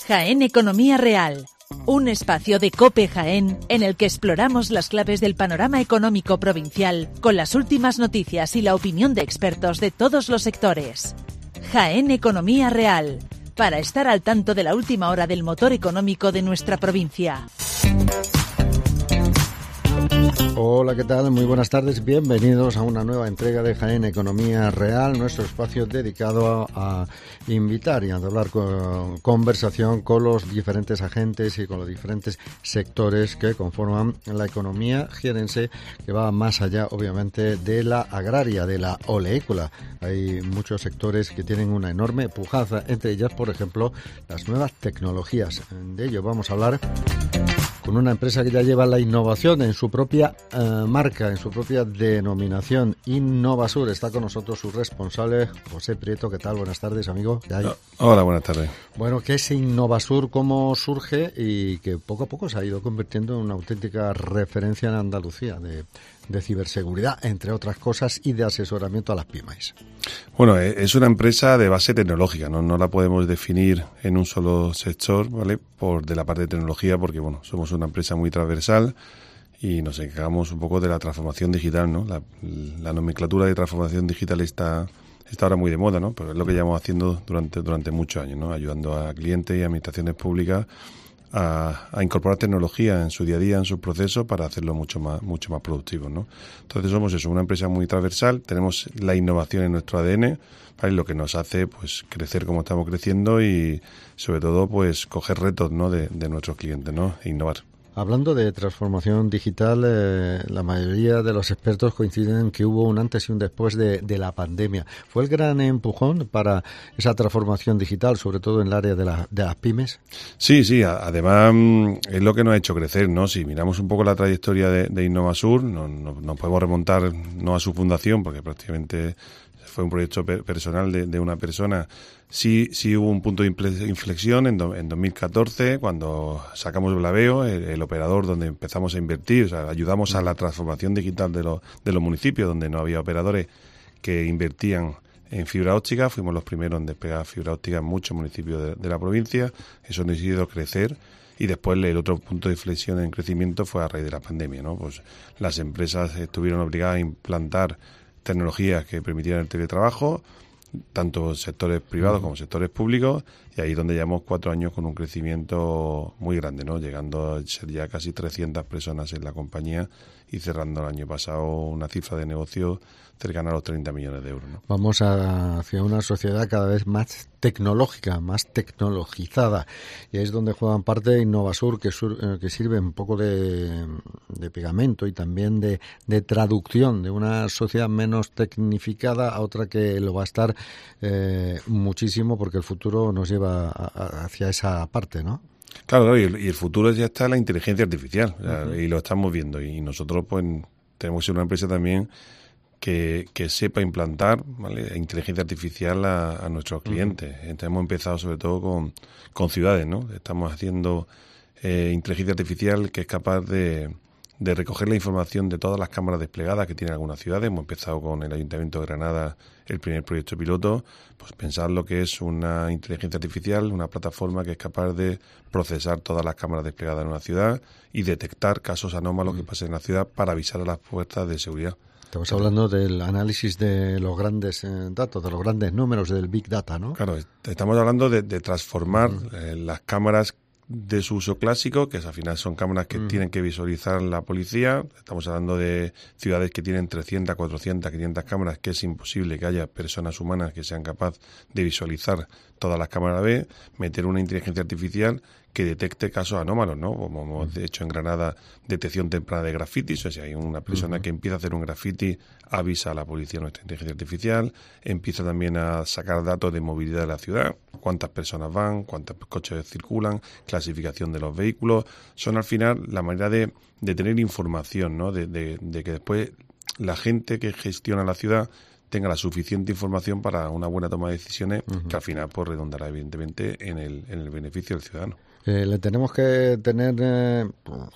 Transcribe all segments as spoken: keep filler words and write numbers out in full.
Jaén Economía Real, un espacio de COPE Jaén en el que exploramos las claves del panorama económico provincial con las últimas noticias y la opinión de expertos de todos los sectores. Jaén Economía Real, para estar al tanto de la última hora del motor económico de nuestra provincia. Hola, ¿qué tal? Muy buenas tardes. Bienvenidos a una nueva entrega de Jaén Economía Real, nuestro espacio dedicado a, a invitar y a hablar con conversación con los diferentes agentes y con los diferentes sectores que conforman la economía jienense, que va más allá, obviamente, de la agraria, de la oleícola. Hay muchos sectores que tienen una enorme pujanza, entre ellas, por ejemplo, las nuevas tecnologías. De ello vamos a hablar con una empresa que ya lleva la innovación en su propia uh, marca, en su propia denominación, Innovasur. Está con nosotros su responsable, José Prieto. ¿Qué tal? Buenas tardes, amigo. Hola, buenas tardes. Bueno, ¿qué es Innovasur? ¿Cómo surge? Y que poco a poco se ha ido convirtiendo en una auténtica referencia en Andalucía de, de ciberseguridad, entre otras cosas, y de asesoramiento a las pymes. Bueno, es una empresa de base tecnológica, no, no la podemos definir en un solo sector, ¿vale? Por de la parte de tecnología, porque bueno, somos una empresa muy transversal y nos encargamos un poco de la transformación digital, ¿no? La, la nomenclatura de transformación digital está está ahora muy de moda, ¿no? Pero es lo que llevamos haciendo durante durante muchos años, ¿no? Ayudando a clientes y administraciones públicas A, a incorporar tecnología en su día a día, en sus procesos, para hacerlo mucho más mucho más productivo, ¿no? Entonces somos eso, una empresa muy transversal, tenemos la innovación en nuestro A D N, ¿vale? Lo que nos hace pues crecer como estamos creciendo y sobre todo pues coger retos, ¿no? de, de nuestros clientes, ¿no? E innovar. Hablando de transformación digital, eh, la mayoría de los expertos coinciden en que hubo un antes y un después de, de la pandemia. ¿Fue el gran empujón para esa transformación digital, sobre todo en el área de, la, de las pymes? Sí, sí. Además, es lo que nos ha hecho crecer, ¿no? Si miramos un poco la trayectoria de, de Innovasur, no, no, nos podemos remontar no a su fundación, porque prácticamente fue un proyecto personal de, de una persona. Sí, sí hubo un punto de inflexión en, do, en dos mil catorce, cuando sacamos Blaveo, el, el operador donde empezamos a invertir, o sea, ayudamos a la transformación digital de, lo, de los municipios donde no había operadores que invertían en fibra óptica. Fuimos los primeros en despegar fibra óptica en muchos municipios de, de la provincia. Eso nos hizo crecer. Y después el otro punto de inflexión en crecimiento fue a raíz de la pandemia, ¿no? Pues las empresas estuvieron obligadas a implantar tecnologías que permitieran el teletrabajo, tanto sectores privados como sectores públicos, y ahí es donde llevamos cuatro años con un crecimiento muy grande, ¿no? Llegando a ser ya casi trescientas personas en la compañía y cerrando el año pasado una cifra de negocio cercana a los treinta millones de euros, ¿no? Vamos a, hacia una sociedad cada vez más tecnológica, más tecnologizada, y ahí es donde juegan parte Innovasur, que, sur, eh, que sirve un poco de, de pegamento y también de, de traducción de una sociedad menos tecnificada a otra que lo va a estar eh, muchísimo, porque el futuro nos lleva a, a, hacia esa parte, ¿no? Claro, claro, y el, y el futuro ya está en la inteligencia artificial, uh-huh. Y lo estamos viendo, y nosotros pues tenemos que ser una empresa también que, que sepa implantar, ¿vale?, inteligencia artificial a, a nuestros clientes. Uh-huh. Entonces hemos empezado sobre todo con, con ciudades, ¿no? Estamos haciendo eh, inteligencia artificial que es capaz de, de recoger la información de todas las cámaras desplegadas que tiene algunas ciudades. Hemos empezado con el Ayuntamiento de Granada el primer proyecto piloto, pues pensar lo que es una inteligencia artificial, una plataforma que es capaz de procesar todas las cámaras desplegadas en una ciudad y detectar casos anómalos uh-huh. que pasen en la ciudad para avisar a las fuerzas de seguridad. Estamos hablando del análisis de los grandes eh, datos, de los grandes números del Big Data, ¿no? Claro, estamos hablando de, de transformar uh-huh. eh, las cámaras de su uso clásico, que al final son cámaras que uh-huh. tienen que visualizar la policía. Estamos hablando de ciudades que tienen trescientas, cuatrocientas, quinientas cámaras, que es imposible que haya personas humanas que sean capaces de visualizar todas las cámaras a la vez, meter una inteligencia artificial que detecte casos anómalos, ¿no? Como hemos hecho en Granada, detección temprana de grafitis. O sea, si hay una persona uh-huh. que empieza a hacer un grafiti, avisa a la policía nuestra inteligencia artificial, empieza también a sacar datos de movilidad de la ciudad, cuántas personas van, cuántos coches circulan, clasificación de los vehículos. Son al final la manera de, de tener información, ¿no? De, de, de que después la gente que gestiona la ciudad tenga la suficiente información para una buena toma de decisiones, uh-huh. que al final pues redundará evidentemente en el, en el beneficio del ciudadano. Eh, le tenemos que tener eh,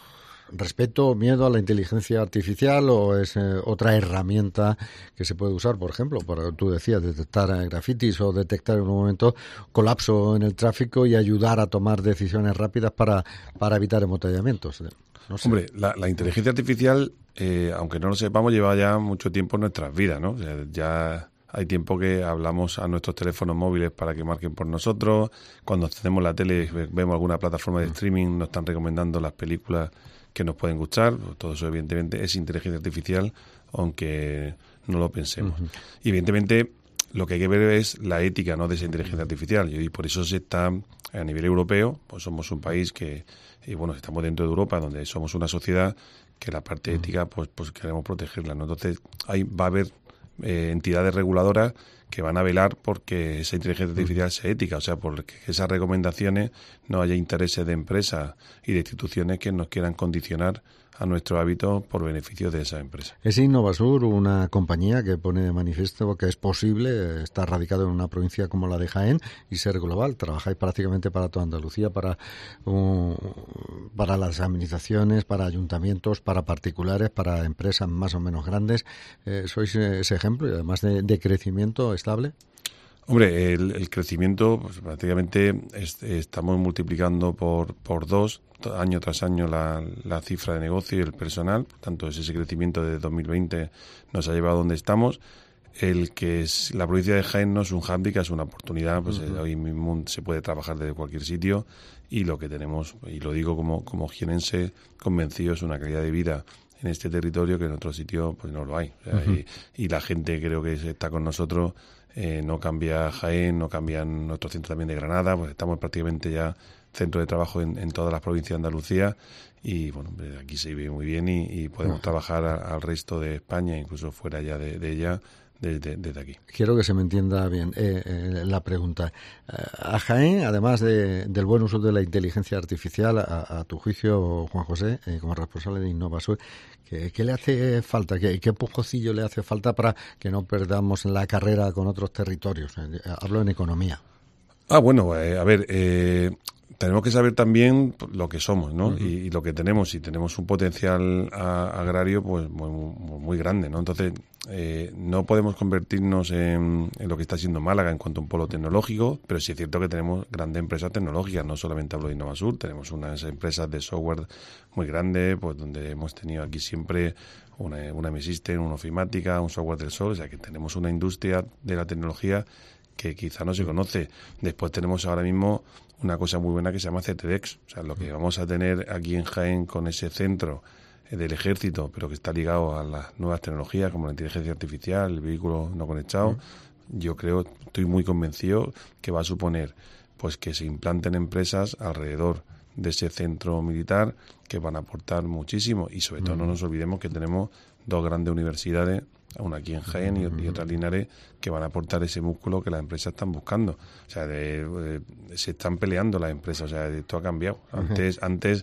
¿respeto, miedo a la inteligencia artificial o es eh, otra herramienta que se puede usar, por ejemplo, para, tú decías, detectar eh, grafitis o detectar en un momento colapso en el tráfico y ayudar a tomar decisiones rápidas para, para evitar embotellamientos? No sé. Hombre, la, la inteligencia artificial, eh, aunque no lo sepamos, lleva ya mucho tiempo en nuestras vidas, ¿no? O sea, ya hay tiempo que hablamos a nuestros teléfonos móviles para que marquen por nosotros. Cuando encendemos la tele, vemos alguna plataforma de streaming, nos están recomendando las películas que nos pueden gustar. Todo eso, evidentemente, es inteligencia artificial, aunque no lo pensemos. Uh-huh. Y, evidentemente, lo que hay que ver es la ética, ¿no?, de esa inteligencia artificial. Y por eso se está, a nivel europeo, pues somos un país que, y bueno, estamos dentro de Europa, donde somos una sociedad que la parte ética, pues, pues queremos protegerla, ¿no? Entonces, ahí va a haber Eh, entidades reguladoras que van a velar porque esa inteligencia artificial sea ética, o sea, porque esas recomendaciones no haya intereses de empresas y de instituciones que nos quieran condicionar a nuestros hábitos por beneficio de esa empresa. ¿Es Innovasur una compañía que pone de manifiesto que es posible estar radicado en una provincia como la de Jaén y ser global? Trabajáis prácticamente para toda Andalucía, para, um, para las administraciones, para ayuntamientos, para particulares, para empresas más o menos grandes. Eh, ¿Sois ese ejemplo y además de, de crecimiento estable? Hombre, el, el crecimiento, pues, prácticamente es, estamos multiplicando por, por dos año tras año la, la cifra de negocio y el personal. Por tanto, ese crecimiento de dos mil veinte nos ha llevado a donde estamos. El que es la provincia de Jaén no es un hándicap, es una oportunidad. Pues uh-huh. Hoy mismo se puede trabajar desde cualquier sitio y lo que tenemos, y lo digo como, como jienense convencido, es una calidad de vida en este territorio que en otro sitio pues no lo hay. O sea, uh-huh. y, y la gente creo que está con nosotros. Eh, no cambia Jaén, no cambian nuestro centro también de Granada, pues estamos prácticamente ya centro de trabajo en, en todas las provincias de Andalucía y bueno, aquí se vive muy bien y, y podemos uh-huh. trabajar a, al resto de España, incluso fuera ya de, de ella, desde, desde aquí. Quiero que se me entienda bien eh, eh, la pregunta. A Jaén, además de, del buen uso de la inteligencia artificial, a, a tu juicio, Juan José, eh, como responsable de Innovasur, ¿qué, qué le hace falta? ¿Qué, qué empujocillo le hace falta para que no perdamos la carrera con otros territorios? Eh, hablo en economía. Ah, bueno, eh, a ver... Eh... Tenemos que saber también lo que somos, ¿no? Uh-huh. Y, y lo que tenemos. Y tenemos un potencial a, agrario pues muy, muy, muy grande, ¿no? Entonces, eh, no podemos convertirnos en, en lo que está siendo Málaga en cuanto a un polo tecnológico, pero sí es cierto que tenemos grandes empresas tecnológicas. No solamente hablo de Innovasur, tenemos unas empresas de software muy grandes, pues donde hemos tenido aquí siempre una, una M System, una Ofimática, un software del sol. O sea, que tenemos una industria de la tecnología que quizá no se conoce. Después tenemos ahora mismo una cosa muy buena que se llama C T D E X. O sea, lo que vamos a tener aquí en Jaén con ese centro del ejército, pero que está ligado a las nuevas tecnologías como la inteligencia artificial, el vehículo no conectado, uh-huh. yo creo, estoy muy convencido que va a suponer pues que se implanten empresas alrededor de ese centro militar que van a aportar muchísimo y sobre todo uh-huh. no nos olvidemos que tenemos dos grandes universidades, una aquí en Jaén y, y otra en Linares, que van a aportar ese músculo que las empresas están buscando. O sea, de, de, se están peleando las empresas, o sea, esto ha cambiado. Antes, uh-huh. antes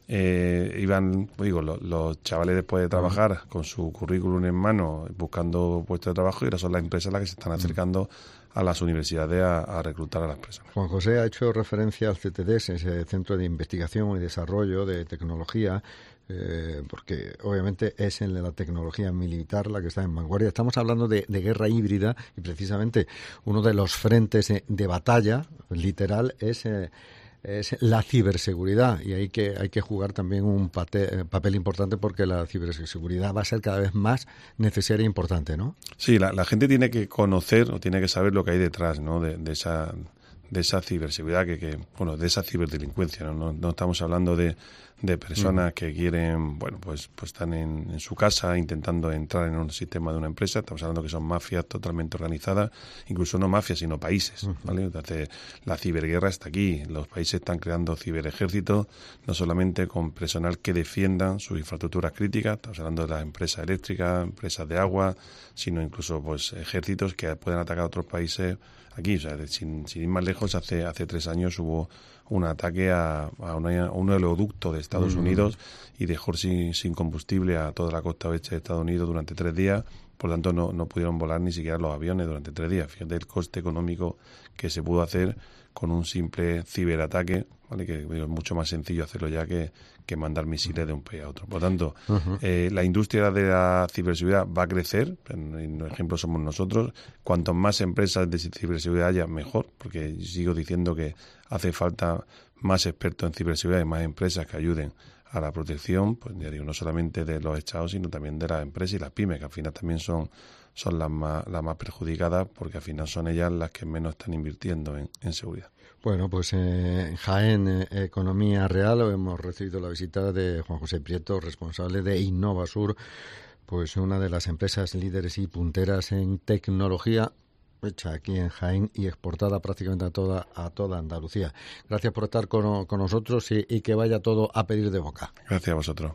eh, iban, digo, los, los chavales después de trabajar uh-huh. con su currículum en mano, buscando puestos de trabajo, y ahora son las empresas las que se están acercando uh-huh. a las universidades a, a reclutar a las personas. Juan José ha hecho referencia al C T D E S, ese Centro de Investigación y Desarrollo de Tecnología, eh, porque obviamente es en la tecnología militar la que está en vanguardia. Estamos hablando de, de guerra híbrida y precisamente uno de los frentes de, de batalla, literal, es... Eh, es la ciberseguridad y hay que hay que jugar también un pate, papel importante porque la ciberseguridad va a ser cada vez más necesaria e importante, ¿no? Sí, la, la gente tiene que conocer o tiene que saber lo que hay detrás, ¿no? de, de esa de esa ciberseguridad que, que bueno de esa ciberdelincuencia, no no, no estamos hablando de de personas mm. que quieren, bueno, pues pues están en, en su casa intentando entrar en un sistema de una empresa. Estamos hablando que son mafias totalmente organizadas, incluso no mafias, sino países, ¿vale? Entonces, la ciberguerra está aquí. Los países están creando ciberejércitos, no solamente con personal que defiendan sus infraestructuras críticas, estamos hablando de las empresas eléctricas, empresas de agua, sino incluso pues ejércitos que pueden atacar a otros países aquí. O sea, sin, sin ir más lejos, hace hace tres años hubo un ataque a, a, una, a un oleoducto de Estados mm. Unidos y dejó sin, sin combustible a toda la costa oeste de Estados Unidos durante tres días por lo tanto no, no pudieron volar ni siquiera los aviones durante tres días. Fíjate el coste económico que se pudo hacer con un simple ciberataque, ¿vale? Que digo, es mucho más sencillo hacerlo ya que, que mandar misiles de un país a otro. Por lo tanto, uh-huh. eh, la industria de la ciberseguridad va a crecer, en, en ejemplo somos nosotros. Cuanto más empresas de ciberseguridad haya, mejor, porque sigo diciendo que hace falta más expertos en ciberseguridad y más empresas que ayuden a la protección, pues ya digo, no solamente de los estados, sino también de las empresas y las pymes, que al final también son son las más las más perjudicadas, porque al final son ellas las que menos están invirtiendo en, en seguridad. Bueno, pues eh, en Jaén eh, Economía Real hemos recibido la visita de Juan José Prieto, responsable de Innovasur, pues una de las empresas líderes y punteras en tecnología, hecha aquí en Jaén y exportada prácticamente a toda a toda Andalucía. Gracias por estar con, con nosotros y, y que vaya todo a pedir de boca. Gracias a vosotros.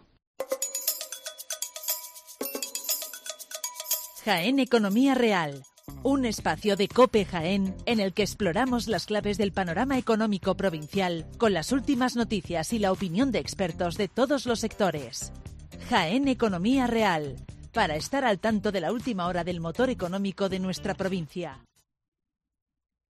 Jaén Economía Real, un espacio de COPE Jaén en el que exploramos las claves del panorama económico provincial con las últimas noticias y la opinión de expertos de todos los sectores. Jaén Economía Real, para estar al tanto de la última hora del motor económico de nuestra provincia.